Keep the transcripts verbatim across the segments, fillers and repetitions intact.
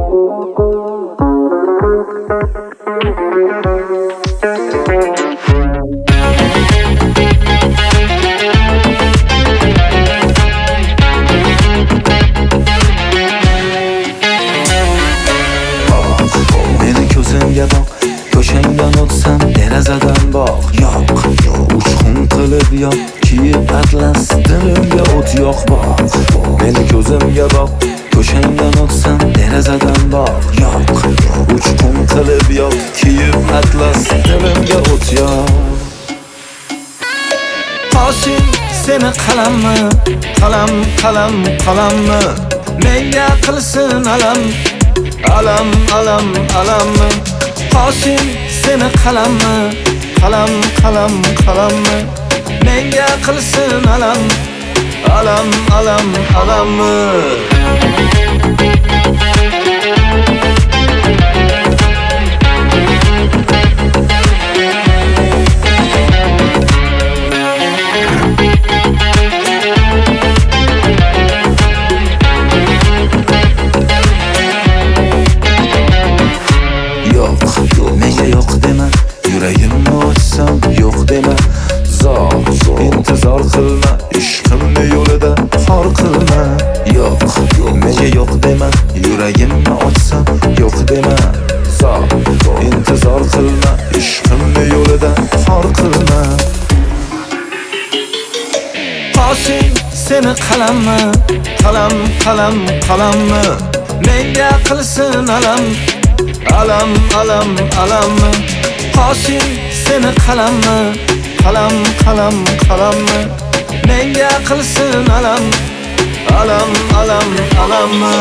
Meni ko'zimga boq, ko'shangdan o'tsam derazadan boq. Yo'q, uchqun qilib yoq, kiyib atlas dilimga o't yoq boq. Meni ko'zimga boq, ko'shangdan o'tsam derazadan boq. Yo'q, uchqun qilib yoq, kiyib atlas dilimga o't yoq. Qoshing seni qalammi, qalam, qalam, qalammi? Menga qilsin alam, alam, alam, alammi? Qoshing seni qalammi, qalam, qalam, qalammi? Menga qilsin alam, alam, alam, alammi? Menga yo'q dema, yuragimni ochsam yo'q dema. Zo'r, intizor qilma, ishqimni yo'lida xor qilma. Yo'q, menga yo'q dema, yuragimni ochsam yo'q dema. Zo'r, intizor qilma, ishqimni yo'lida xor qilma. Qoshing seni qalammi, qalam, qalam, qalammi? Menga qilsin alam, alam, alam, alammi? Qoshing seni qalammi, qalam, qalam, qalammi? Menga qilsin alam, alam, alam, alammi?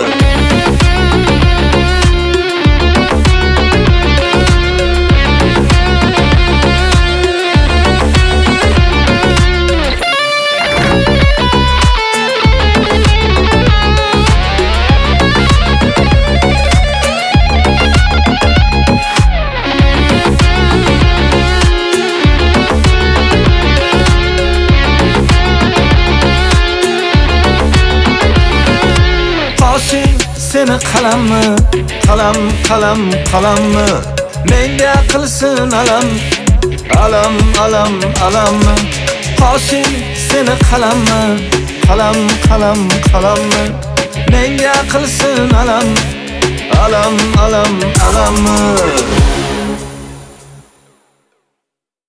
Qoshing seni qalammi, qalam, qalam, qalammi? Menga qilsin alam, alam, alam, alammi? Qoshing seni qalammi, qalam, qalam, qalammi? Menga qilsin alam, alam, alam, alammi?